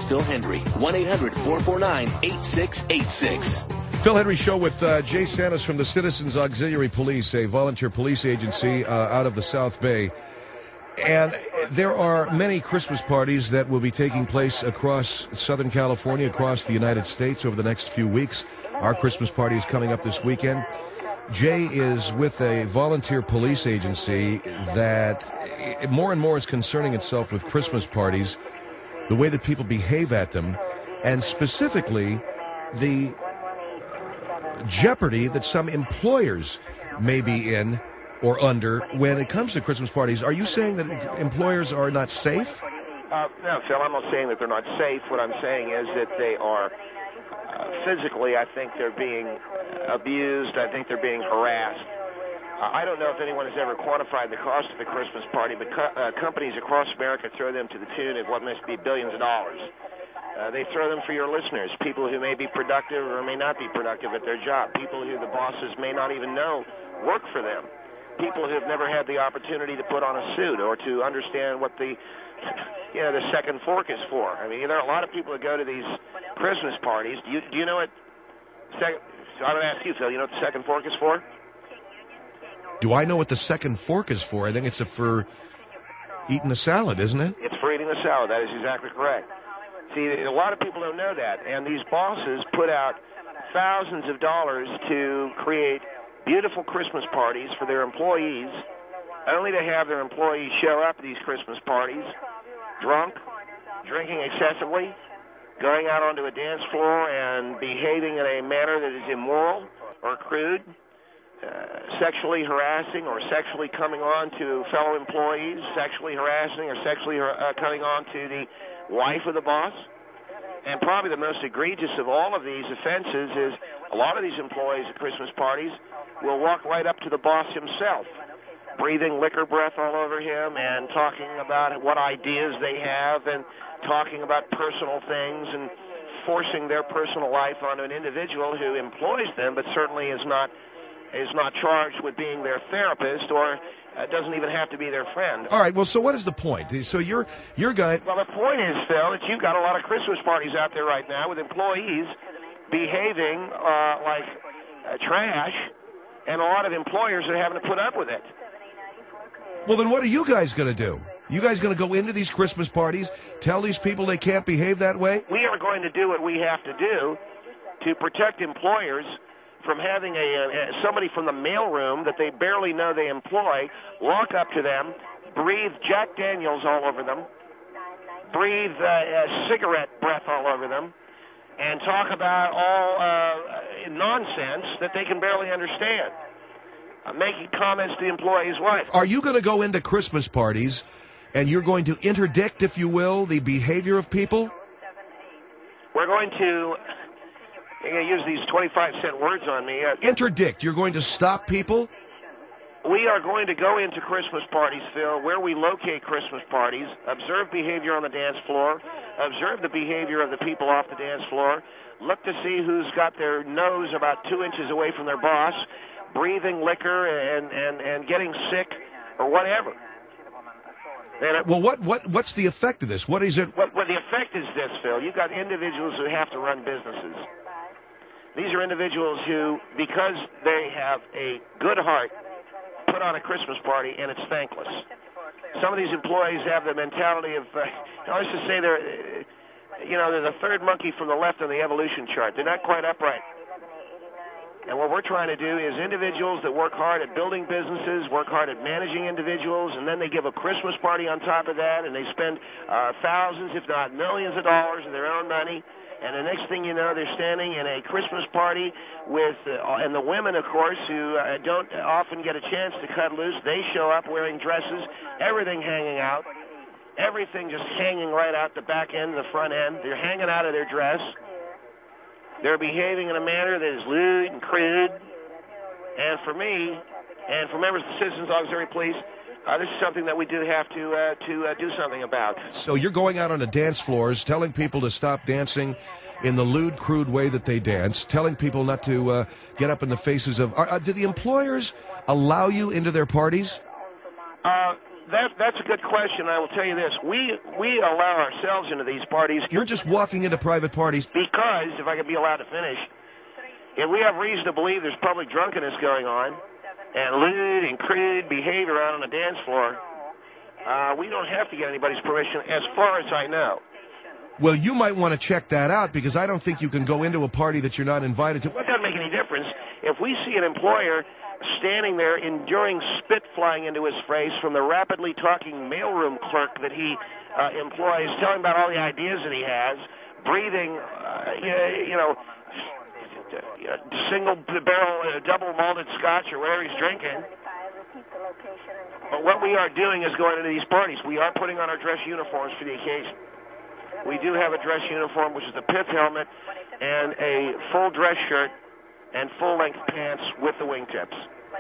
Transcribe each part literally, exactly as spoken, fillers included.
Phil Hendry. one eight hundred four four nine eight six eight six. Phil Hendry Show with uh, Jay Santos from the Citizens Auxiliary Police, a volunteer police agency uh, out of the South Bay. And there are many Christmas parties that will be taking place across Southern California, across the United States over the next few weeks. Our Christmas party is coming up this weekend. Jay is with a volunteer police agency that more and more is concerning itself with Christmas parties, the way that people behave at them, and specifically the uh, jeopardy that some employers may be in or under when it comes to Christmas parties. Are you saying that employers are not safe? Uh, no, Phil, I'm not saying that they're not safe. What I'm saying is that they are uh, physically, I think they're being abused. I think they're being harassed. Uh, I don't know if anyone has ever quantified the cost of the Christmas party, but co- uh, companies across America throw them to the tune of what must be billions of dollars. Uh, they throw them for your listeners, people who may be productive or may not be productive at their job, people who the bosses may not even know work for them, people who have never had the opportunity to put on a suit or to understand what the, you know, the second fork is for. I mean, there are a lot of people that go to these Christmas parties. Do you, do you know what? Second, so I'm going to ask you, Phil. You know what the second fork is for? Do I know what the second fork is for? I think it's a for eating a salad, isn't it? It's for eating a salad. That is exactly correct. See, a lot of people don't know that, and these bosses put out thousands of dollars to create beautiful Christmas parties for their employees, only to have their employees show up at these Christmas parties drunk, drinking excessively, going out onto a dance floor and behaving in a manner that is immoral or crude, uh, sexually harassing or sexually coming on to fellow employees, sexually harassing or sexually uh, coming on to the wife of the boss. And probably the most egregious of all of these offenses is a lot of these employees at Christmas parties will walk right up to the boss himself, breathing liquor breath all over him and talking about what ideas they have and talking about personal things and forcing their personal life onto an individual who employs them but certainly is not is not charged with being their therapist or uh, doesn't even have to be their friend. All right, well, so what is the point? So you're, your guy... Well, the point is, Phil, that you've got a lot of Christmas parties out there right now with employees behaving uh, like uh, trash, and a lot of employers are having to put up with it. Well, then what are you guys going to do? You guys going to go into these Christmas parties, tell these people they can't behave that way? We are going to do what we have to do to protect employers from having a, a somebody from the mailroom that they barely know they employ walk up to them, breathe Jack Daniels all over them, breathe uh, uh, cigarette breath all over them, and talk about all uh, nonsense that they can barely understand, uh, making comments to the employee's wife. Are you going to go into Christmas parties and you're going to interdict, if you will, the behavior of people? We're going to... You're going to use these twenty-five cent words on me. Uh, Interdict. You're going to stop people? We are going to go into Christmas parties, Phil, where we locate Christmas parties, observe behavior on the dance floor, observe the behavior of the people off the dance floor, look to see who's got their nose about two inches away from their boss, breathing liquor and, and, and getting sick or whatever. And it, well, what, what what's the effect of this? What is it? Well, well, the effect is this, Phil. You've got individuals who have to run businesses. These are individuals who, because they have a good heart, put on a Christmas party, and it's thankless. Some of these employees have the mentality of, uh, let's just say they're, uh, you know, they're the third monkey from the left on the evolution chart. They're not quite upright. And what we're trying to do is individuals that work hard at building businesses, work hard at managing individuals, and then they give a Christmas party on top of that, and they spend uh, thousands, if not millions of dollars of their own money. And the next thing you know, they're standing in a Christmas party with, uh, and the women, of course, who uh, don't often get a chance to cut loose, they show up wearing dresses, everything hanging out, everything just hanging right out the back end, the front end. They're hanging out of their dress. They're behaving in a manner that is lewd and crude. And for me, and for members of the Citizens Auxiliary Police, Uh, this is something that we do have to uh, to uh, do something about. So you're going out on the dance floors, telling people to stop dancing in the lewd, crude way that they dance, telling people not to uh, get up in the faces of... Uh, do the employers allow you into their parties? Uh, that that's a good question. I will tell you this: we we allow ourselves into these parties. You're just walking into private parties because, if I could be allowed to finish, if we have reason to believe there's public drunkenness going on and lewd and crude behavior out on the dance floor, uh, we don't have to get anybody's permission, as far as I know. Well, you might want to check that out, because I don't think you can go into a party that you're not invited to. Well, it doesn't make any difference. If we see an employer standing there enduring spit flying into his face from the rapidly talking mailroom clerk that he uh, employs, telling about all the ideas that he has, breathing, uh, you know, single barrel, uh, double malted scotch or whatever he's drinking. But what we are doing is going into these parties. We are putting on our dress uniforms for the occasion. We do have a dress uniform, which is a pith helmet and a full dress shirt and full-length pants with the wingtips.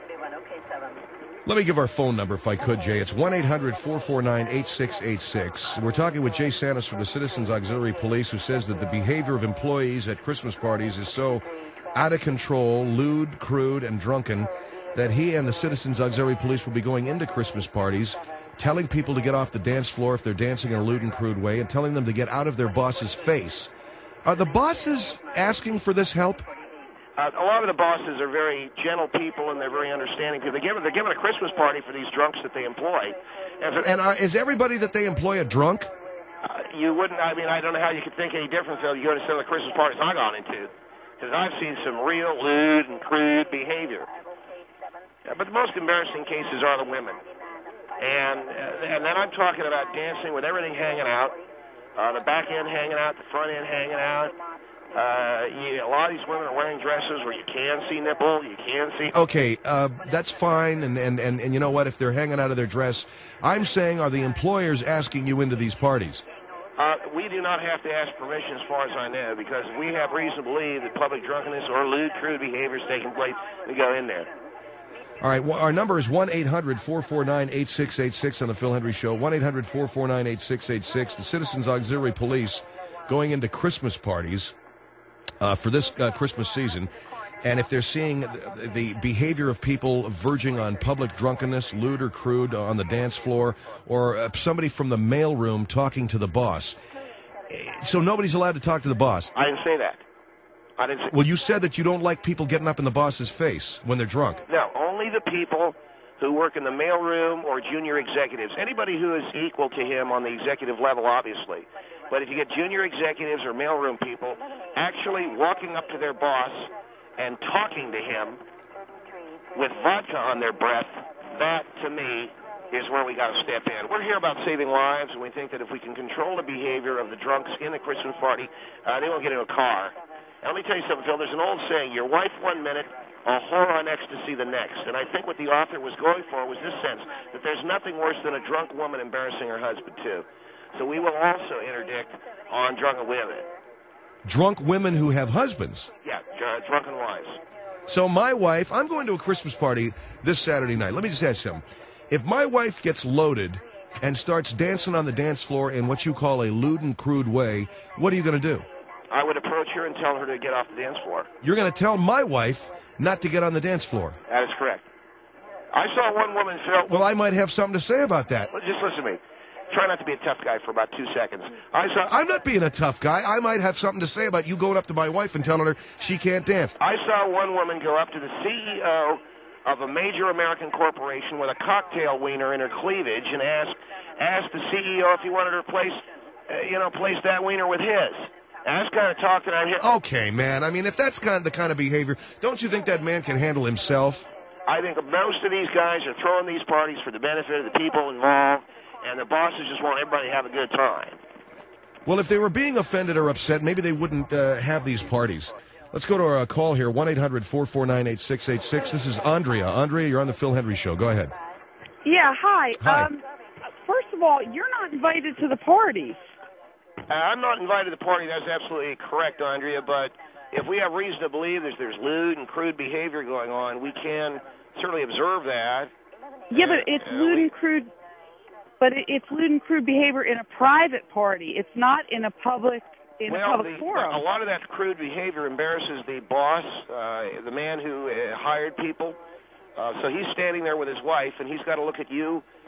Let me give our phone number, if I could, Jay. It's one eight hundred four four nine eight six eight six. We're talking with Jay Santos from the Citizens Auxiliary Police, who says that the behavior of employees at Christmas parties is so out of control, lewd, crude, and drunken that he and the Citizens Auxiliary Police will be going into Christmas parties, telling people to get off the dance floor if they're dancing in a lewd and crude way, and telling them to get out of their boss's face. Are the bosses asking for this help? Uh, a lot of the bosses are very gentle people, and they're very understanding people. They're giving, they're giving a Christmas party for these drunks that they employ. And, and are, is everybody that they employ a drunk? Uh, you wouldn't, I mean, I don't know how you could think any different, Phil. You go to some of the Christmas parties I've gone into, because I've seen some real lewd and crude behavior. Uh, but the most embarrassing cases are the women. And uh, and then I'm talking about dancing with everything hanging out, uh, the back end hanging out, the front end hanging out. Uh, you, a lot of these women are wearing dresses where you can see nipple, you can see... Okay, uh, that's fine, and, and, and, and you know what, if they're hanging out of their dress, I'm saying, are the employers asking you into these parties? Uh, we do not have to ask permission, as far as I know, because we have reason to believe that public drunkenness or lewd, crude behavior is taking place. We go in there. All right, well, our number is one eight hundred four four nine eight six eight six on the Phil Hendry Show, one eight hundred four four nine eight six eight six. The Citizens Auxiliary Police going into Christmas parties uh, for this uh, Christmas season, and if they're seeing the, the behavior of people verging on public drunkenness, lewd or crude on the dance floor, or uh, somebody from the mailroom talking to the boss. So nobody's allowed to talk to the boss. I didn't say that. I didn't say Well, you said that you don't like people getting up in the boss's face when they're drunk. No, only the people who work in the mailroom or junior executives. Anybody who is equal to him on the executive level, obviously. But if you get junior executives or mailroom people actually walking up to their boss and talking to him with vodka on their breath, that, to me, is where we got to step in. We're here about saving lives, and we think that if we can control the behavior of the drunks in the Christmas party, uh, they won't get in a car. And let me tell you something, Phil. There's an old saying, your wife one minute, a whore on ecstasy the next. And I think what the author was going for was this sense, that there's nothing worse than a drunk woman embarrassing her husband, too. So we will also interdict on drunken women. Drunk women who have husbands? Yeah, dr- drunken wives. So my wife, I'm going to a Christmas party this Saturday night. Let me just ask you something. If my wife gets loaded and starts dancing on the dance floor in what you call a lewd and crude way, what are you going to do? I would approach her and tell her to get off the dance floor. You're going to tell my wife not to get on the dance floor? That is correct. I saw one woman, Phil. Well, I might have something to say about that. Well, just listen to me. Try not to be a tough guy for about two seconds. I saw. I'm not being a tough guy. I might have something to say about you going up to my wife and telling her she can't dance. I saw one woman go up to the C E O of a major American corporation with a cocktail wiener in her cleavage and ask ask the C E O if he wanted her to place, uh, you know, place that wiener with his. And that's kind of talking out here. Okay, man. I mean, if that's kind of the kind of behavior, don't you think that man can handle himself? I think most of these guys are throwing these parties for the benefit of the people involved, and the bosses just want everybody to have a good time. Well, if they were being offended or upset, maybe they wouldn't uh, have these parties. Let's go to our uh, call here, one eight hundred four four nine eight six eight six. This is Andrea. Andrea, you're on the Phil Hendry Show. Go ahead. Yeah, hi. Hi. Um, first of all, you're not invited to the parties. Uh, I'm not invited to the party. That's absolutely correct, Andrea, but if we have reason to believe there's, there's lewd and crude behavior going on, we can certainly observe that. Yeah, but it's uh, lewd we, and crude. But it, it's lewd and crude behavior in a private party. It's not in a public in well, a public the, forum. a lot of that crude behavior embarrasses the boss, uh, the man who uh, hired people. Uh, so he's standing there with his wife, and he's got to look at you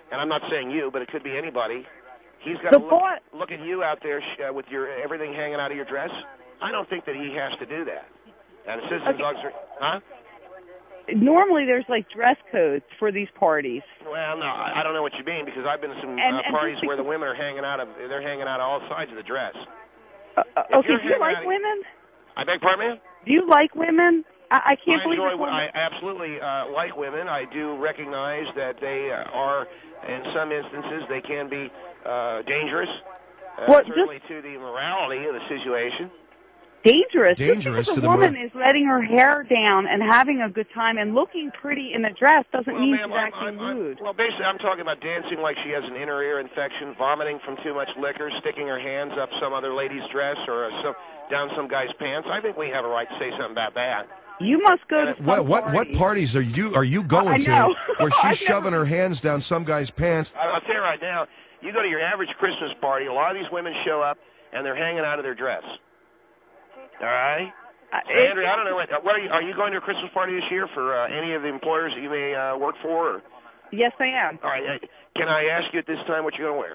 and I'm not saying you, but it could be anybody. He's got The to look, boy- look at you out there sh- uh, with your everything hanging out of your dress. I don't think that he has to do that. And the Citizens Okay. Auxiliary, huh? Normally, there's like dress codes for these parties. Well, no, I I don't know what you mean because I've been to some And- uh, and parties just where the women are hanging out of they're hanging out of all sides of the dress. Uh, uh, If okay, you're do you hanging like out- women? I beg pardon me? Do you like women? I, I can't I believe enjoy. this woman- I absolutely uh, like women. I do recognize that they uh, are, in some instances, they can be uh, dangerous. Uh, Well, certainly to the morality of the situation. dangerous. Dangerous Just to because the a woman mor- is letting her hair down and having a good time and looking pretty in a dress doesn't Well, mean ma'am, she's I'm, acting I'm, I'm, rude. well, basically, I'm talking about dancing like she has an inner ear infection, vomiting from too much liquor, sticking her hands up some other lady's dress or uh, some, down some guy's pants. I think we have a right to say something about that. You must go to some What what what parties. parties are you are you going I to know. where I've she's shoving never- her hands down some guy's pants? I- I'll tell you right now, you go to your average Christmas party, a lot of these women show up, and they're hanging out of their dress. All right? Uh, So, Andrew, I don't know. What, what are, you, are you going to a Christmas party this year for uh, any of the employers that you may uh, work for? Or? Yes, I am. All right. uh, Can I ask you at this time what you're going to wear?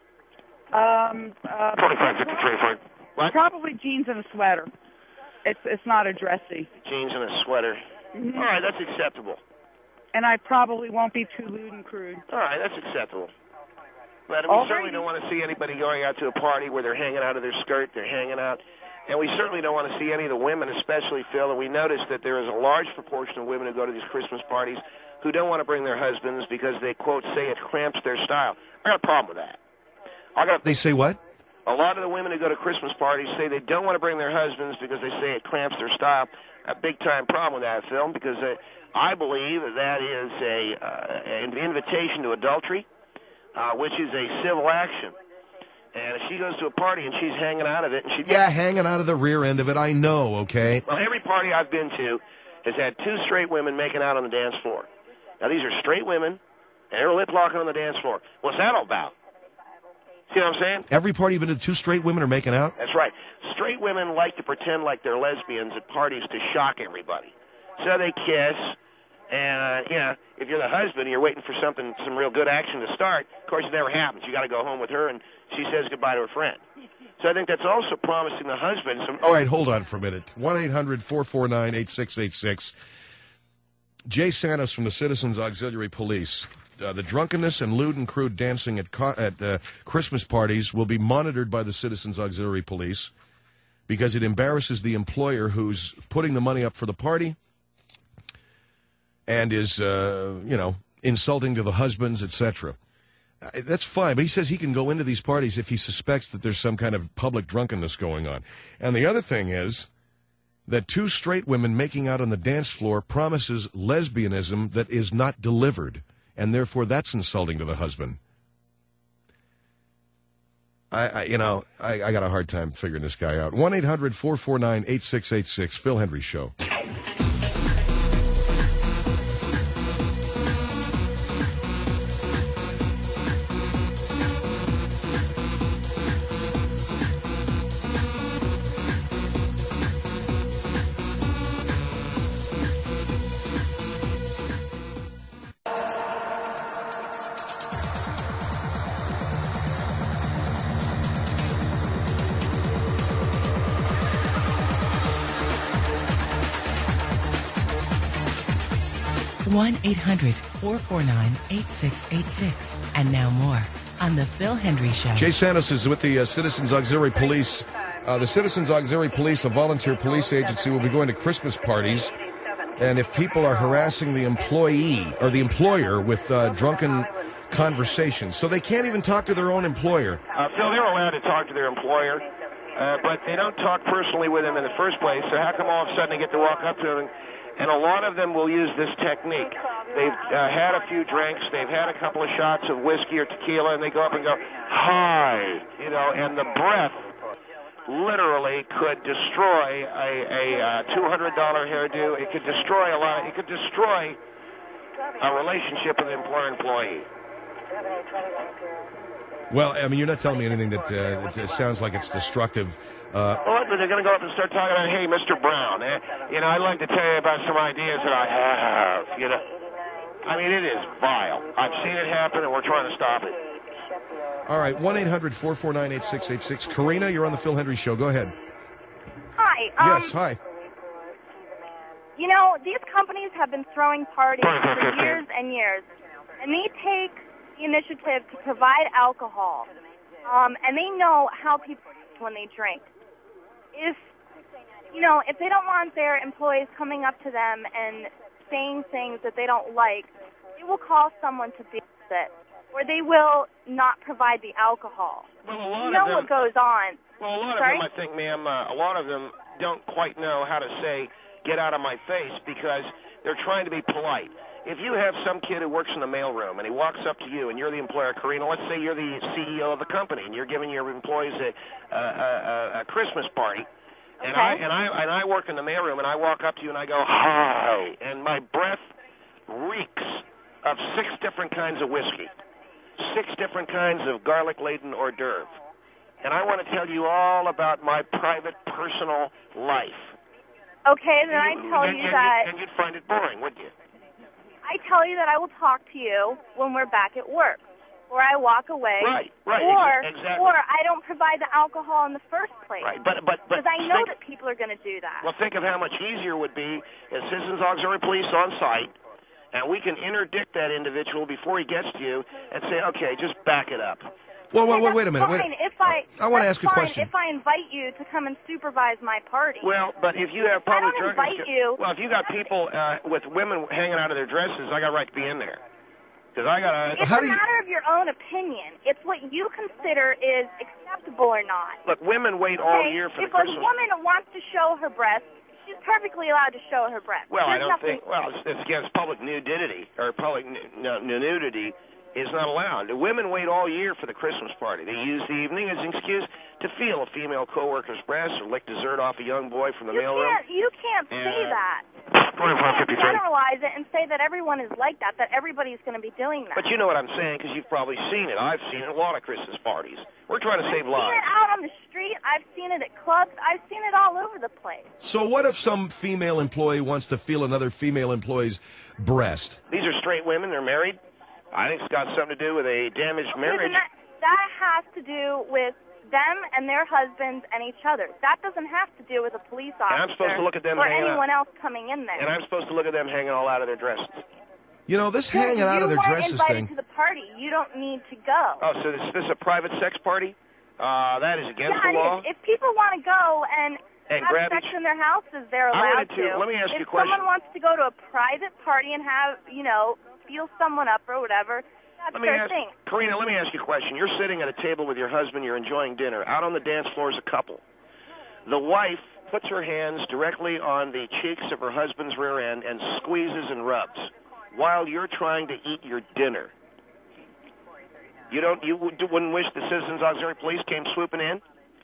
Um, uh, twenty-five fifty-three for what? Probably jeans and a sweater. It's it's not a dressy. Jeans and a sweater. Mhm. All right, that's acceptable. And I probably won't be too lewd and crude. All right, that's acceptable. But we All certainly righty. don't want to see anybody going out to a party where they're hanging out of their skirt, they're hanging out. And we certainly don't want to see any of the women, especially, Phil, and we notice that there is a large proportion of women who go to these Christmas parties who don't want to bring their husbands because they, quote, say it cramps their style. I got a problem with that. I got a, They say what? a lot of the women who go to Christmas parties say they don't want to bring their husbands because they say it cramps their style. A big-time problem with that, Phil, because uh, I believe that that is a uh, an invitation to adultery, uh, which is a civil action. And if she goes to a party and she's hanging out of it, and she Yeah, hanging out of the rear end of it. I know. Okay. well, every party I've been to has had two straight women making out on the dance floor. Now these are straight women, and they're lip locking on the dance floor. What's that all about? See what I'm saying? Every party you've been to, two straight women are making out. That's right. Straight women like to pretend like they're lesbians at parties to shock everybody. So they kiss, and uh, you know, if you're the husband and you're waiting for something, some real good action to start, of course it never happens. You got to go home with her, and she says goodbye to her friend. So I think that's also promising the husband some. All right, hold on for a minute. one eight hundred four four nine eight six eight six. Jay Santos from the Citizens Auxiliary Police. Uh, the drunkenness and lewd and crude dancing at co- at uh, Christmas parties will be monitored by the Citizens Auxiliary Police because it embarrasses the employer who's putting the money up for the party and is, uh, you know, insulting to the husbands, et cetera. Uh, That's fine, but he says he can go into these parties if he suspects that there's some kind of public drunkenness going on. And the other thing is that two straight women making out on the dance floor promises lesbianism that is not delivered, and therefore that's insulting to the husband. I, I you know, I, I got a hard time figuring this guy out. one eight hundred four four nine eight six eight six, Phil Hendry Show. one eight hundred four four nine eight six eight six. And now more on The Phil Hendry Show. Jay Santos is with the uh, Citizens Auxiliary Police. Uh, the Citizens Auxiliary Police, a volunteer police agency, will be going to Christmas parties. And if people are harassing the employee or the employer with uh, drunken conversations, so they can't even talk to their own employer. Uh, Phil, they're allowed to talk to their employer, uh, but they don't talk personally with him in the first place. So how come all of a sudden they get to walk up to him? And a lot of them will use this technique. They've uh, had a few drinks, they've had a couple of shots of whiskey or tequila, and they go up and go, "Hi," you know, and the breath literally could destroy a, a uh, two hundred dollar hairdo. It could destroy a lot. It could destroy a relationship with employer-employee. Well, I mean, you're not telling me anything that uh, it, it sounds like it's destructive. Uh, Well, but they're going to go up and start talking about, "Hey, Mister Brown, eh, you know, I'd like to tell you about some ideas that I have, you know." I mean, it is vile. I've seen it happen, and we're trying to stop it. All right, one eight hundred four four nine eight six eight six. Karina, you're on the Phil Hendry Show. Go ahead. Hi. Um, yes, hi. You know, these companies have been throwing parties for years and years, and they take the initiative to provide alcohol, um, and they know how people act when they drink. If, you know, if they don't want their employees coming up to them and saying things that they don't like, they will call someone to deal with it, or they will not provide the alcohol. Well, a lot you know of them, what goes on. Well, a lot Sorry? of them, I think, ma'am, uh, a lot of them don't quite know how to say, get out of my face, because they're trying to be polite. If you have some kid who works in the mailroom and he walks up to you and you're the employer, Karina, let's say you're the C E O of the company and you're giving your employees a, a, a, a Christmas party, and Okay. I and I and I work in the mailroom and I walk up to you and I go, hi, and my breath reeks of six different kinds of whiskey, six different kinds of garlic-laden hors d'oeuvre, and I want to tell you all about my private, personal life. Okay, then I tell and, you and that... And you'd find it boring, wouldn't you? I tell you that I will talk to you when we're back at work, or I walk away, Right, right, or ex- exactly. or I don't provide the alcohol in the first place. Right, but but but Because I know think, that people are going to do that. well, think of how much easier it would be if Citizens Auxiliary Police on site, and we can interdict that individual before he gets to you and say, okay, just back it up. Well, well, well Okay, wait a minute. that's Wait. fine if I, I want to that's ask a fine question. if I invite you to come and supervise my party. Well, but if you have I public don't drunkenness, invite you. well, if you got people uh, with women hanging out of their dresses, I got a right to be in there. Because I got a It's How a do you- matter of your own opinion. It's what you consider is acceptable or not. look. Women wait all Okay? year for if the Christmas. a woman wants to show her breasts, she's perfectly allowed to show her breasts. Well, I There's don't nothing, think. Well, it's, it's against public nudity or public nu- nu- nudity is not allowed. The women wait all year for the Christmas party. They use the evening as an excuse to feel a female coworker's breast or lick dessert off a young boy from the You mailroom. can't. You can't say Yeah. that. You can't generalize it and say that everyone is like that. That everybody's going to be doing that. But you know what I'm saying, because you've probably seen it. I've seen it at a lot of Christmas parties. We're trying to I've save seen lives. it out on the street. I've seen it at clubs. I've seen it all over the place. So what if some female employee wants to feel another female employee's breast? These are straight women. They're married. I think it's got something to do with a damaged marriage. Listen, that, that has to do with them and their husbands and each other. That doesn't have to do with a police officer I'm supposed to look at them or hanging anyone out. else coming in there. And I'm supposed to look at them hanging all out of their dresses. You know, this You- hanging out of their you weren't dresses invited thing. to the party. You don't need to go. Oh, so this, this is a private sex party? Uh, that is against yeah, the law? if, if people want to go and, And have grab sex each- in their houses, they're I allowed wanted to- let me ask if you a question. someone wants to go to a private party and have, you know, feel someone up or whatever, that's Let me their ask, thing. Karina, let me ask you a question. You're sitting at a table with your husband. You're enjoying dinner. Out on the dance floor is a couple. The wife puts her hands directly on the cheeks of her husband's rear end and squeezes and rubs while you're trying to eat your dinner. You don't. You would- wouldn't wish the Citizens Auxiliary Police came swooping in?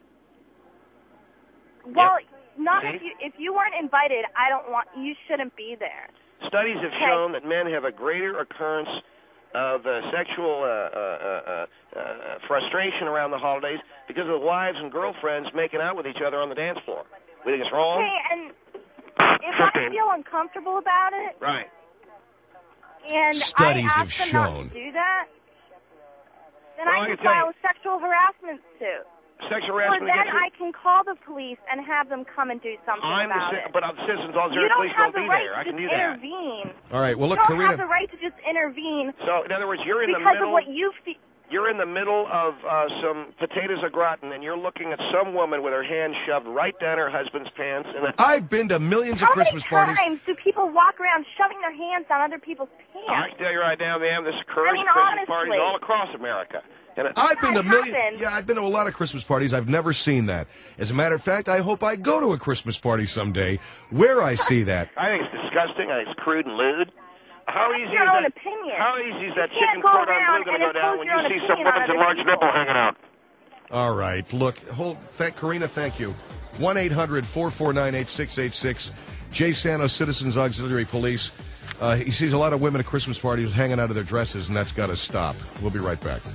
Well, not See? if you if you weren't invited. I don't want. You shouldn't be there. Studies have Okay. shown that men have a greater occurrence of uh, sexual uh, uh, uh, uh, frustration around the holidays because of the wives and girlfriends making out with each other on the dance floor. We think it's wrong? Okay, and if I feel uncomfortable about it, Right. and Studies I have ask them not shown. to do that, then Well, I I can can tell file you- a sexual harassment suit. Sexual Or harassment then against you? I can call the police and have them come and do something I'm the about ci- it. but uh, the Citizens You Auxiliary don't Police have won't the be right there. I to can just do that. intervene. All right. Well, look, you don't Karina. have the right to just intervene So, in other words, you're in the because middle. of what you feel. You're in the middle of uh, some potatoes au gratin, and you're looking at some woman with her hand shoved right down her husband's pants. And I've been to millions of How Christmas many parties. times do people walk around shoving their hands down other people's I pants? can tell you right now, ma'am, this occurs I mean, at Christmas parties honestly. all across America. And it, I've been to That millions. happened. Yeah, I've been to a lot of Christmas parties. I've never seen that. As a matter of fact, I hope I go to a Christmas party someday where I see that. I think it's disgusting. I think it's crude and lewd. How That's easy your is own that? opinion. How easy is that You can't chicken go cordon around bleu going and to go down impose when your you own see some opinion on women's other enlarged people. nipple hanging out? All right. Look, hold. Thank Karina. Thank you. One eight hundred four four nine eight six eight six. Jay Santos, Citizens Auxiliary Police. Uh, he sees a lot of women at Christmas parties hanging out of their dresses, and that's got to stop. We'll be right back.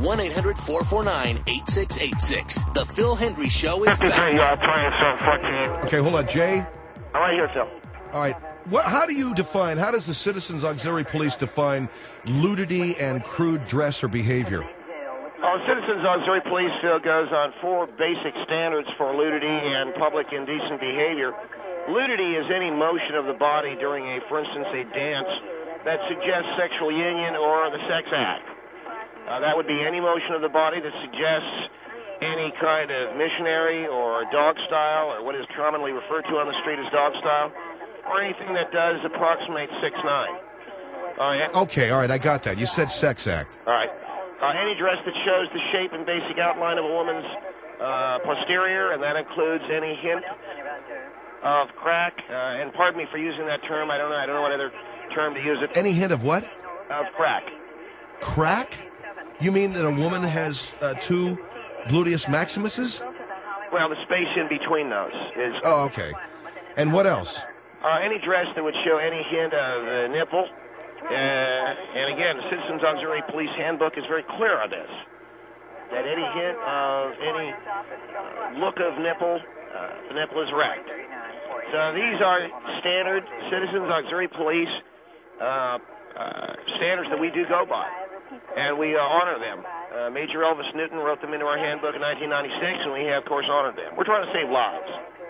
one eight hundred four four nine eight six eight six. The Phil Hendry Show is fifty-three, back. uh, twenty-seven fourteen. Okay, hold on, Jay. I'm right here, Phil. All right. What? How do you define, how does the Citizens Auxiliary Police define nudity and crude dress or behavior? Well, Citizens Auxiliary Police uh, goes on four basic standards for nudity and public indecent behavior. Nudity is any motion of the body during a, for instance, a dance that suggests sexual union or the sex act. Uh, that would be any motion of the body that suggests any kind of missionary or dog style, or what is commonly referred to on the street as dog style, or anything that does approximate six nine. All right. Okay, all right, I got that. You said sex act. All right. Uh, any dress that shows the shape and basic outline of a woman's uh, posterior, and that includes any hint of crack. Uh, and pardon me for using that term. I don't know. I don't know what other term to use it. Any hint of what? Of crack. Crack? You mean that a woman has uh, two gluteus maximuses? Well, the space in between those is. Oh, okay. And what else? Uh, any dress that would show any hint of the nipple. Uh, and again, the Citizens Auxiliary Police Handbook is very clear on this. That any hint of any look of nipple, uh, the nipple is wrecked. So these are standard Citizens Auxiliary Police uh, uh, standards that we do go by, and we uh, honor them. Uh, Major Elvis Newton wrote them into our handbook in nineteen ninety-six, and we have, of course, honored them. We're trying to save lives.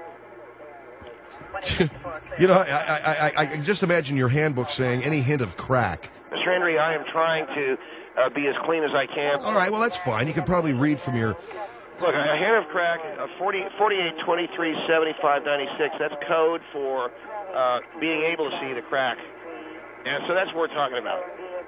You know, I, I, I, I just imagine your handbook saying any hint of crack. Mister Henry, I am trying to uh, be as clean as I can. All right, well, that's fine. You can probably read from your... Look, a hint of crack, uh, forty, forty-eight twenty-three seventy-five ninety-six, that's code for uh, being able to see the crack. And so that's what we're talking about.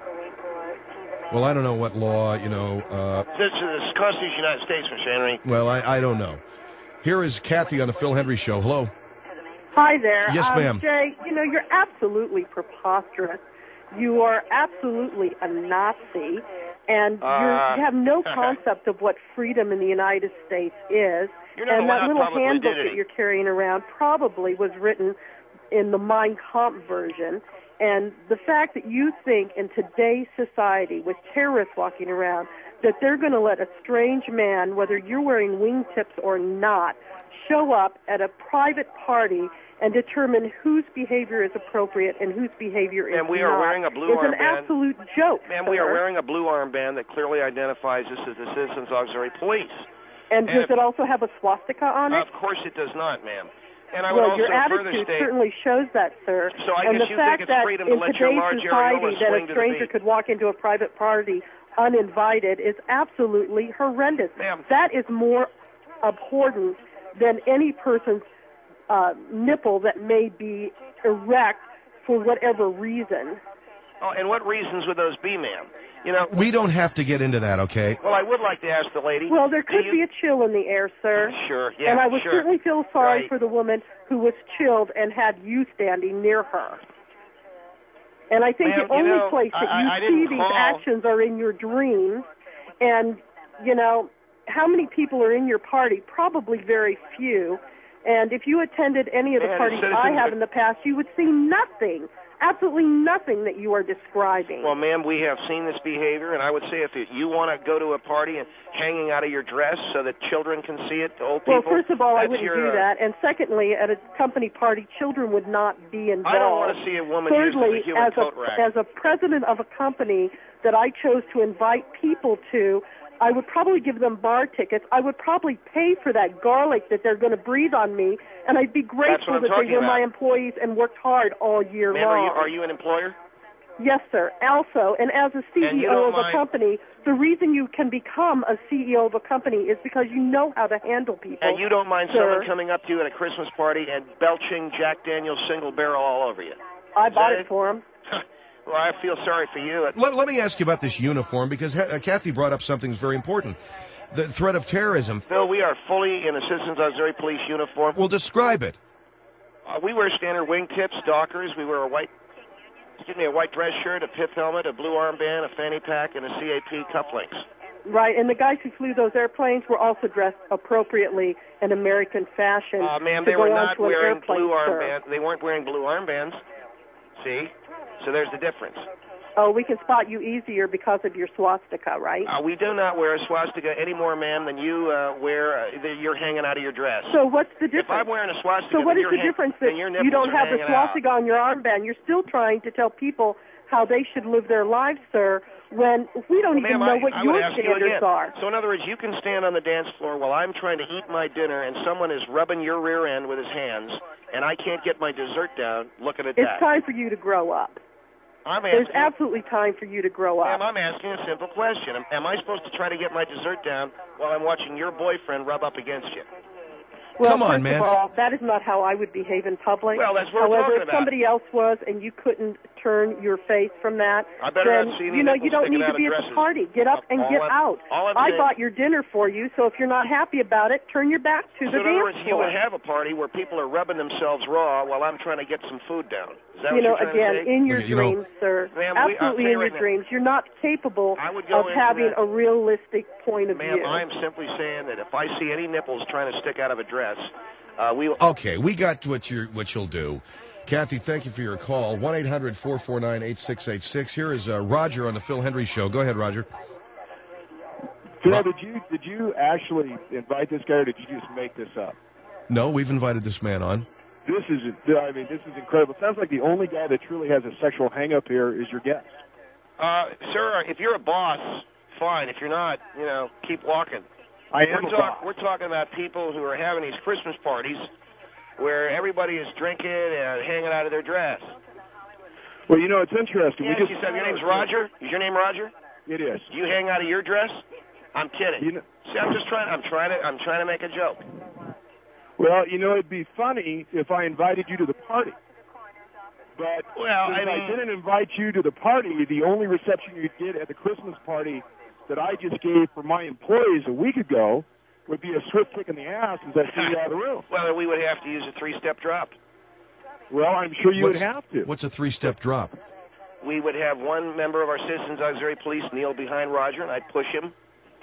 Well, I don't know what law, you know... Uh, this is the Constitution of the United States, Mister Henry. Well, I, I don't know. Here is Kathy on the Phil Hendry Show. Hello. Hi there. Yes, um, ma'am. Jay, you know, you're absolutely preposterous. You are absolutely a Nazi, and Uh, you're, you have no concept of what freedom in the United States is. You're not And that allowed little public handbook nudity. that you're carrying around probably was written in the Mein Kampf version. And the fact that you think in today's society, with terrorists walking around, that they're going to let a strange man, whether you're wearing wingtips or not, show up at a private party and determine whose behavior is appropriate and whose behavior is And we not, are wearing a blue is an armband. absolute joke. Man, we are sir. wearing a blue armband that clearly identifies us as the Citizens Auxiliary Police. And, and does it also have a swastika on it? Of course it does not, ma'am. And I would Well, also your further attitude state... certainly shows that, sir. So I and guess the you fact think it's that freedom to in let your today's large society areola that swing a to the stranger beat. could walk into a private party uninvited is absolutely horrendous. Ma'am. That is more abhorrent than any person's uh, nipple that may be erect for whatever reason. Oh, and what reasons would those be, ma'am? You know, We don't have to get into that, okay? well, I would like to ask the lady. Well, there do could you- be a chill in the air, sir. Sure, yeah, and I would sure. certainly feel sorry Right. for the woman who was chilled and had you standing near her. And I think Ma'am, the you only know, place that I- you I see didn't these call- actions are in your dreams. And, you know, how many people are in your party? Probably very few. And if you attended any of the Man, parties citizens I have are- in the past, you would see nothing, absolutely nothing that you are describing. Well, ma'am, we have seen this behavior, and I would say if you want to go to a party and hanging out of your dress so that children can see it, old Well, people... first of all, I that's wouldn't your, do uh, that. And secondly, at a company party, children would not be involved. I don't want to see a woman used as a Thirdly, human as coat a, rack. as a president of a company that I chose to invite people to, I would probably give them bar tickets. I would probably pay for that garlic that they're going to breathe on me, and I'd be grateful I'm that they talking were about. my employees and worked hard all year Ma'am, long. are you, are you an employer? Yes, sir. Also, and as a C And E you O don't of a mind- company, the reason you can become a C E O of a company is because you know how to handle people. And you don't mind sir. someone coming up to you at a Christmas party and belching Jack Daniel's single barrel all over you? I bought that it for him. Well, I feel sorry for you. Let, let me ask you about this uniform, because uh, Kathy brought up something that's very important. The threat of terrorism. Phil, we are fully in a Citizens Auxiliary Police uniform. Well, describe it. Uh, we wear standard wingtips, dockers. We wear a white, excuse me, a white dress shirt, a pith helmet, a blue armband, a fanny pack, and a C A P cufflinks. Right, and the guys who flew those airplanes were also dressed appropriately in American fashion. Uh, ma'am, to they go were not onto an wearing airplane, blue sir. armbands. They weren't wearing blue armbands. See? So there's the difference. Oh, we can spot you easier because of your swastika, right? Uh, we do not wear a swastika any more, ma'am, than you uh, wear. Uh, that you're hanging out of your dress. So what's the difference? If I'm wearing a swastika, so what then is you're the hang- difference then that your you don't nipples have are the hanging out. swastika on your armband? You're still trying to tell people how they should live their lives, sir, when we don't Well, even ma'am, know what I, I your would ask you standards again. are. So in other words, you can stand on the dance floor while I'm trying to eat my dinner and someone is rubbing your rear end with his hands, and I can't get my dessert down looking at It's that. time for you to grow up. I'm There's asking, absolutely time for you to grow up. ma'am, I'm asking a simple question. Am, am I supposed to try to get my dessert down while I'm watching your boyfriend rub up against you? Well, Come on, first man. of all, that is not how I would behave in public. Well, that's what we're However, talking if about. somebody else was and you couldn't turn your face from that, I better then not see any you know you nipples don't sticking need out to of be at dresses. the party. Get up and All get I'm- out. all I'm I saying- bought your dinner for you, so if you're not happy about it, turn your back to So the in other words, dance you floor. would have a party where people are rubbing themselves raw while I'm trying to get some food down. Is that you what know, you're trying again, to say? in your Okay, you know- dreams, sir. Ma'am, we- I'll Absolutely tell you in your right now. dreams. You're not capable I would go of into having that. a realistic point of Ma'am, view. I'm simply saying that if I see any nipples trying to stick out of a dress, uh, we will... Okay, we got what you what you'll do. Kathy, thank you for your call. one eight hundred four four nine eight six eight six. Here is uh, Roger on the Phil Hendry Show. Go ahead, Roger. Phil, did you did you actually invite this guy, or did you just make this up? No, we've invited this man on. This is, I mean, this is incredible. It sounds like the only guy that truly has a sexual hang-up here is your guest. Uh, sir, if you're a boss, fine. If you're not, you know, keep walking. I am we're, a talk- boss. we're talking about people who are having these Christmas parties where everybody is drinking and hanging out of their dress. Well, you know, it's interesting. Yes, we just you said your name's Roger? Is your name Roger? It is. You hang out of your dress? I'm kidding. You know, See, I'm just trying. I'm trying to. I'm trying to make a joke. well, you know, it'd be funny if I invited you to the party. But Well, since I mean- I didn't invite you to the party, the only reception you'd get at the Christmas party that I just gave for my employees a week ago would be a swift kick in the ass as I threw you out of the room. Well, we would have to use a three-step drop. Well, I'm sure you What's- would have to. What's a three-step drop? We would have one member of our Citizens Auxiliary Police kneel behind Roger, and I'd push him.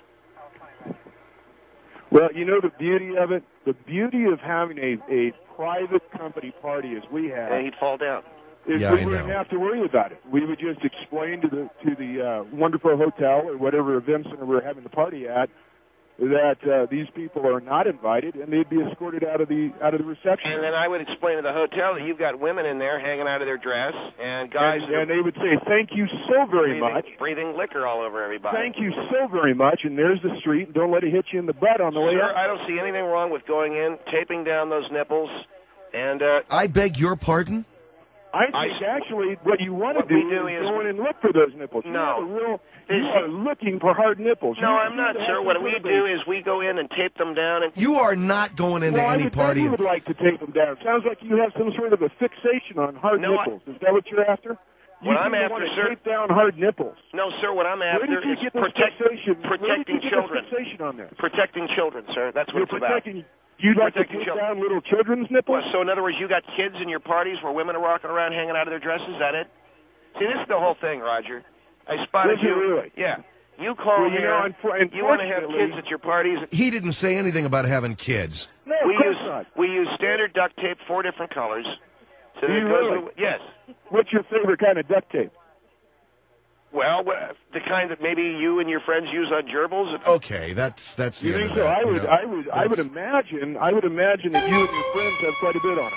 Well, you know the beauty of it? The beauty of having a, a private company party as we have And he'd fall down. is Yeah, we I wouldn't know. have to worry about it. We would just explain to the to the uh, wonderful hotel or whatever event center we're having the party at that uh, these people are not invited, and they'd be escorted out of the out of the reception. And then I would explain to the hotel that you've got women in there hanging out of their dress, and guys and, that are and they would say, "Thank you so very breathing, much. breathing liquor all over everybody. Thank you so very much." And there's the street. And don't let it hit you in the butt on the way Sir, up. I don't see anything wrong with going in, taping down those nipples, and uh, I beg your pardon? I think I- actually what you want What to do, we do is is go we- in and look for those nipples. No. You, have a real, This- you are looking for hard nipples. no, You I'm not, need to sir. have What some we sort of do a- is we go in and tape them down, and You are not going into well, I any would party. bet you would like to take them down. Sounds like you have some sort of a fixation on hard No, I- nipples. Is that what you're after? You What I'm seem to after, want to sir- tape down hard nipples. no, sir. What I'm Where after did you is get this protect, fixation? Where did protecting you get children. this fixation on this? Protecting children, sir. That's what You're it's about. protecting. You'd like to Protecting take children. down little children's nipples? Well, so in other words, you got kids in your parties where women are walking around hanging out of their dresses. Is that it? See, this is the whole thing, Roger. I spotted Is it you. really? Yeah. You call Well, you here. know, unfor- you want to have unfortunately- kids at your parties. He didn't say anything about having kids. No, We of course use not. we use standard duct tape, four different colors. So that Do you it goes really? with- yes. What's your favorite kind of duct tape? Well, wha- the kind that maybe you and your friends use on gerbils. If- Okay, that's that's the You end think of so? that. I you would, know. I would, I would That's- imagine, I would imagine that you and your friends have quite a bit on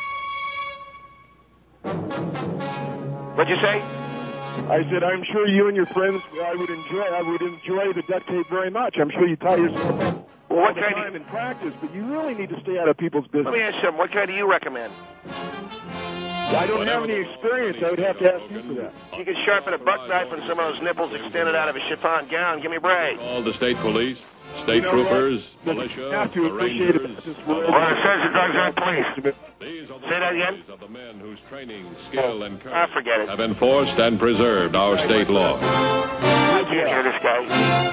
it. What'd you say? I said, I'm sure you and your friends, I would enjoy, I would enjoy the duct tape very much. I'm sure you tie yourself up Well, all what the kind time of? in practice, but you really need to stay out of people's Let business. me ask you something. What kind do you recommend? I don't have any experience. I would have to ask you for that. You could sharpen a buck knife on some of those nipples extended out of a chiffon gown. Give me a break. All the state police, state You know what? troopers, You militia, have to the appreciate it. rangers. This world. Well, it says the Auxiliary Police. These are the Say that again? stories of the men whose training, skill, and Ah, courage forget it. have enforced and preserved our state law. I can't hear this guy.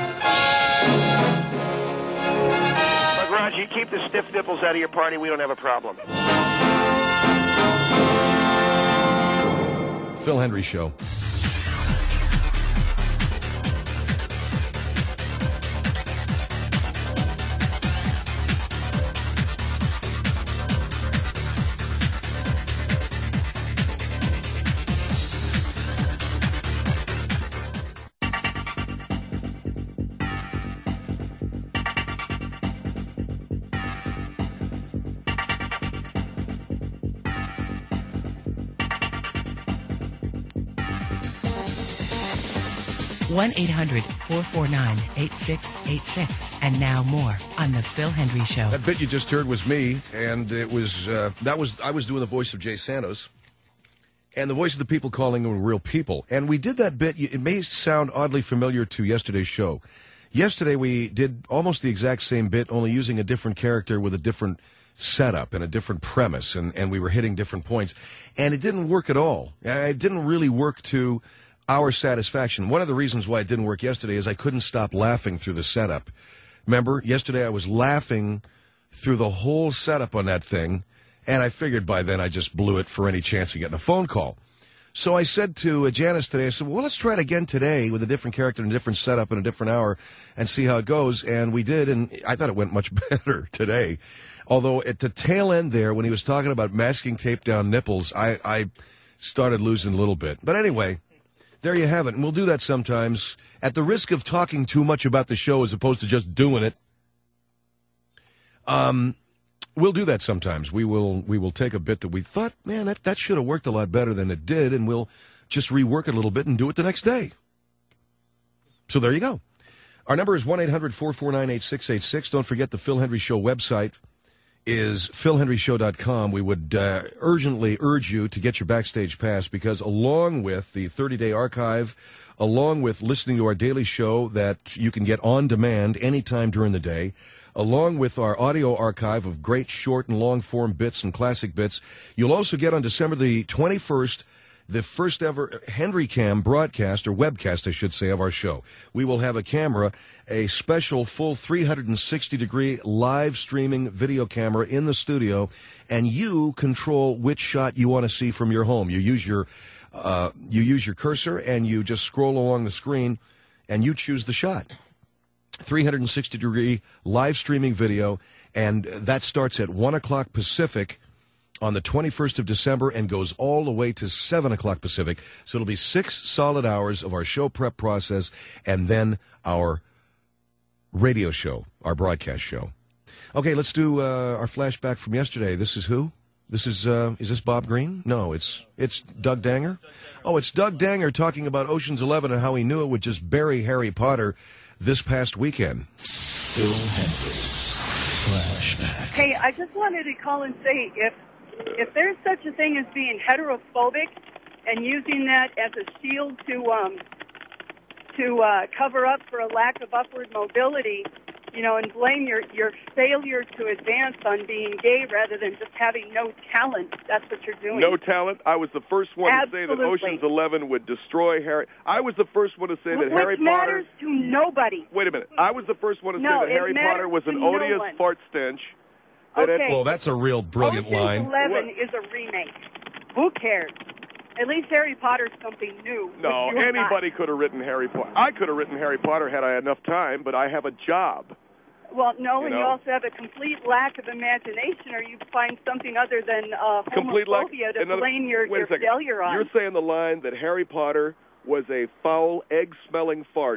But Roger, you keep the stiff nipples out of your party. We don't have a problem. Phil Hendry Show. one eight hundred four four nine eight six eight six. And now more on The Phil Hendry Show. That bit you just heard was me, and it was, uh, that was, I was doing the voice of Jay Santos. And the voice of the people calling them real people. And we did that bit. It may sound oddly familiar to yesterday's show. Yesterday we did almost the exact same bit, only using a different character with a different setup and a different premise, and, and we were hitting different points. And it didn't work at all. It didn't really work to our satisfaction. One of the reasons why it didn't work yesterday is I couldn't stop laughing through the setup. Remember, yesterday I was laughing through the whole setup on that thing. And I figured by then I just blew it for any chance of getting a phone call. So I said to uh, Janice today, I said, well, let's try it again today with a different character and a different setup and a different hour and see how it goes. And we did, and I thought it went much better today. Although at the tail end there, when he was talking about masking tape down nipples, I, I started losing a little bit. But anyway, there you have it. And we'll do that sometimes at the risk of talking too much about the show as opposed to just doing it. Um... We'll do that sometimes. We will we will take a bit that we thought, man, that, that should have worked a lot better than it did, and we'll just rework it a little bit and do it the next day. So there you go. Our number is one eight hundred four four nine eight six eight six. Don't forget the Phil Hendry Show website is phil hendry show dot com. We would uh, urgently urge you to get your backstage pass because along with the thirty-day archive, along with listening to our daily show that you can get on demand anytime during the day, along with our audio archive of great short and long-form bits and classic bits, you'll also get on December the twenty-first the first ever Hendry Cam broadcast, or webcast, I should say, of our show. We will have a camera, a special full three sixty degree live streaming video camera in the studio, and you control which shot you want to see from your home. You use your, uh, you use your cursor, and you just scroll along the screen, and you choose the shot. three sixty degree live streaming video, and that starts at one o'clock Pacific on the twenty-first of December and goes all the way to seven o'clock Pacific. So it'll be six solid hours of our show prep process and then our radio show, our broadcast show. Okay, let's do uh, our flashback from yesterday. This is who? This is, uh, is this Bob Green? No, it's it's Doug Danger. Oh, it's Doug Danger talking about Ocean's Eleven and how he knew it would just bury Harry Potter this past weekend. Phil Hendry's flashback. Hey, I just wanted to call and say if if there's such a thing as being heterophobic and using that as a shield to um to uh, cover up for a lack of upward mobility, you know, and blame your your failure to advance on being gay rather than just having no talent. That's what you're doing. No talent? I was the first one Absolutely. to say that Ocean's Eleven would destroy Harry. I was the first one to say that Which Harry matters Potter... to nobody. Wait a minute. I was the first one to No, say that it Harry matters Potter was to an no odious one. fart stench. That Okay. it- Well, that's a real brilliant Ocean's line. Eleven is a remake. Who cares? At least Harry Potter's something new. No, which you are not. anybody could have written Harry Potter. I could have written Harry Potter had I had enough time, but I have a job. Well, no, You and know? you also have a complete lack of imagination, or you find something other than uh, Complete lack. homophobia to another- blame your, wait your a second. failure on. You're saying the line that Harry Potter was a foul, egg-smelling fart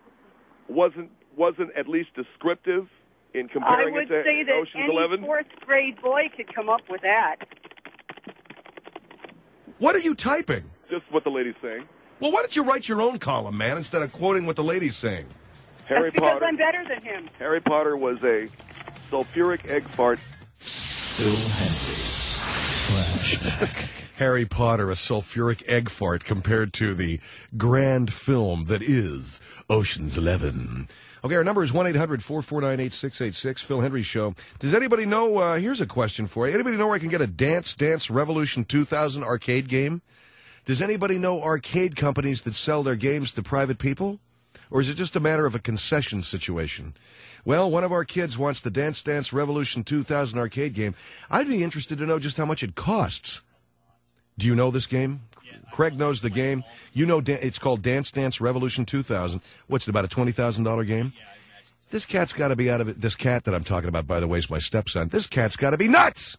wasn't wasn't at least descriptive in I comparing would it to say that Ocean's any Eleven? fourth grade boy could come up with that. What are you typing? Just what the lady's saying. Well, why don't you write your own column, man, instead of quoting what the lady's saying? Harry That's because Potter. I'm better than him. Harry Potter was a sulfuric egg fart. Phil Hendry's flashback. Harry Potter, a sulfuric egg fart compared to the grand film that is Ocean's Eleven. Okay, our number is one eight hundred four four nine eight six eight six, Phil Hendry Show. Does anybody know, uh, here's a question for you. Anybody know where I can get a Dance Dance Revolution two thousand arcade game? Does anybody know arcade companies that sell their games to private people? Or is it just a matter of a concession situation? Well, one of our kids wants the Dance Dance Revolution two thousand arcade game. I'd be interested to know just how much it costs. Do you know this game? Craig knows the game. You know it's called Dance Dance Revolution two thousand. What's it, about a twenty thousand dollars game? This cat's got to be out of it. This cat that I'm talking about, by the way, is my stepson. This cat's got to be nuts.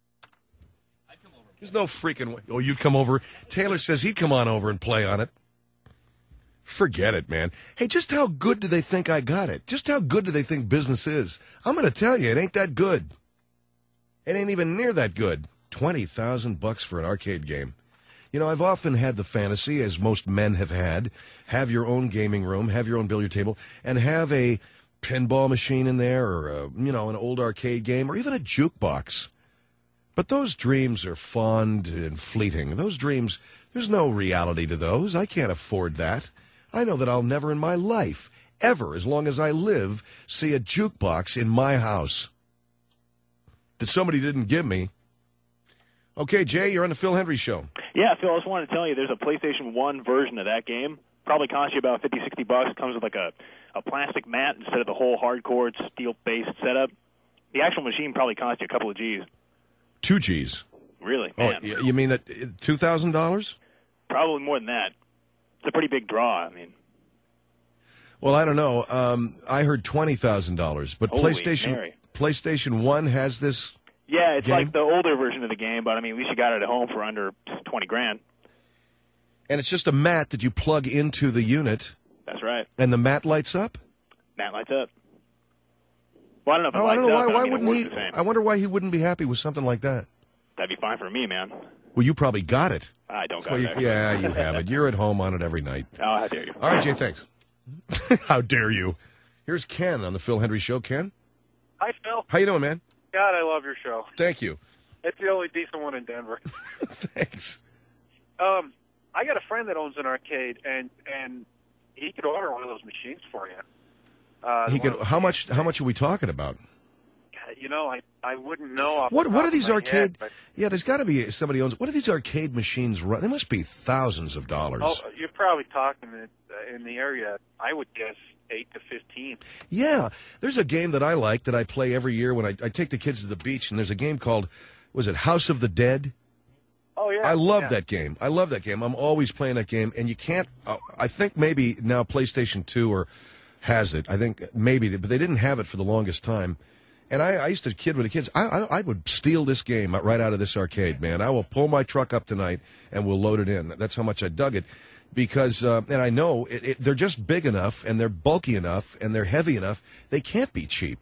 There's no freaking way. Oh, you'd come over. Taylor says he'd come on over and play on it. Forget it, man. Hey, just how good do they think I got it? Just how good do they think business is? I'm going to tell you, it ain't that good. It ain't even near that good. twenty thousand bucks for an arcade game. You You know, I've often had the fantasy, as most men have had, have your own gaming room, have your own billiard table, and have a pinball machine in there, or, a, you know, an old arcade game, or even a jukebox. But those dreams are fond and fleeting. Those dreams, there's no reality to those. I can't afford that. I know that I'll never in my life, ever, as long as I live, see a jukebox in my house that somebody didn't give me. Okay, Jay, you're on the Phil Hendry Show. Yeah, Phil, I just wanted to tell you there's a PlayStation one version of that game. Probably costs you about fifty, sixty bucks. Comes with like a, a plastic mat instead of the whole hardcore steel-based setup. The actual machine probably costs you a couple of G's. Two G's? Really? Oh, Man. you mean that two thousand dollars? Probably more than that. It's a pretty big draw, I mean. Well, I don't know. Um, I heard twenty thousand dollars, but Holy PlayStation Mary. PlayStation one has this. Yeah, it's game? like the older version of the game, but I mean, at least you got it at home for under twenty grand. And it's just a mat that you plug into the unit. That's right. And the mat lights up? Mat lights up. Well, I don't know if it Oh, I lights don't know up, why. but Why I mean, it wouldn't works he? the same. I wonder why he wouldn't be happy with something like that. That'd be fine for me, man. Well, you probably got it. I don't That's got why it. you- there. Yeah, you have it. You're at home on it every night. Oh, how dare you. All right, Jay, thanks. How dare you? Here's Ken on the Phil Hendry Show. Ken? Hi, Phil. How you doing, man? God, I love your show. Thank you. It's the only decent one in Denver. Thanks. Um, I got a friend that owns an arcade, and and he could order one of those machines for you. Uh, He one could. of How much? How much are we talking about? those- You know, I I wouldn't know. Off What the What top are of these my arcade? head, but- Yeah, there's got to be somebody owns. What are these arcade machines run? They must be thousands of dollars. Oh, you're probably talking in, uh, in the area. I would guess eight to fifteen. Yeah, there's a game that I like that I play every year when I, I take the kids to the beach, and there's a game called, was it House of the Dead? Oh yeah, I love yeah. that game. I love that game. I'm always playing that game, and you can't. Uh, I think maybe now PlayStation two or has it. I think maybe, but they didn't have it for the longest time. And I, I used to kid with the kids. I, I I would steal this game right out of this arcade, man. I will pull my truck up tonight and we'll load it in. That's how much I dug it. Because, uh, and I know it, it, they're just big enough and they're bulky enough and they're heavy enough. They can't be cheap.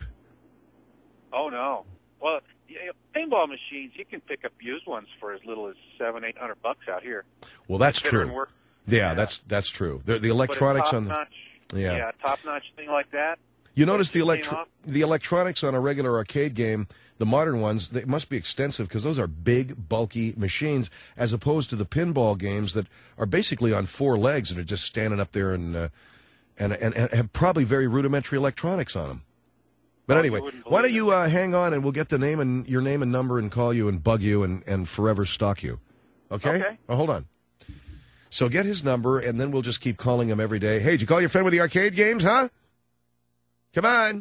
Oh no. Well, you know, pinball machines you can pick up used ones for as little as seven, eight hundred bucks out here. Well, that's Considering true. we're- Yeah, that's that's true. The, the But a electronics on the top-notch- yeah. yeah, top-notch thing like that. You notice the Came electro- off? the electronics on a regular arcade game, the modern ones, they must be extensive because those are big, bulky machines, as opposed to the pinball games that are basically on four legs and are just standing up there and uh, and, and and have probably very rudimentary electronics on them. But Oh, anyway, you wouldn't why don't believe you uh, hang on and we'll get the name and your name and number and call you and bug you and, and forever stalk you. Okay? Okay. Oh, hold on. So get his number and then we'll just keep calling him every day. Hey, did you call your friend with the arcade games, huh? Come on.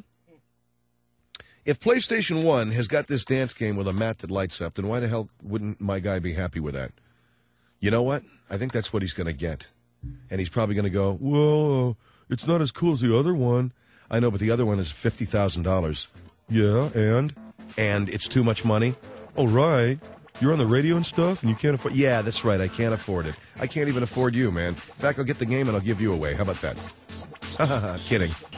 If PlayStation one has got this dance game with a mat that lights up, then why the hell wouldn't my guy be happy with that? You know what? I think that's what he's going to get. And he's probably going to go, well, uh, it's not as cool as the other one. I know, but the other one is fifty thousand dollars. Yeah, and? And it's too much money? All right. You're on the radio and stuff, and you can't afford... Yeah, that's right. I can't afford it. I can't even afford you, man. In fact, I'll get the game and I'll give you away. How about that? Kidding.